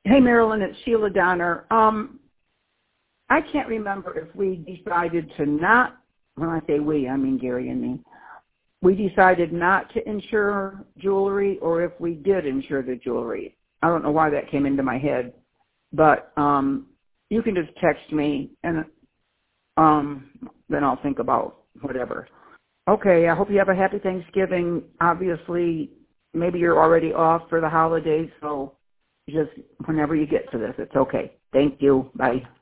Hey, Marilyn, it's Sheila Donner. I can't remember if we decided to not, when I say we, I mean Gary and me, we decided not to insure jewelry or if we did insure the jewelry. I don't know why that came into my head, but you can just text me and then I'll think about whatever. Okay, I hope you have a happy Thanksgiving. Obviously, maybe you're already off for the holidays, so just whenever you get to this, it's okay. Thank you. Bye.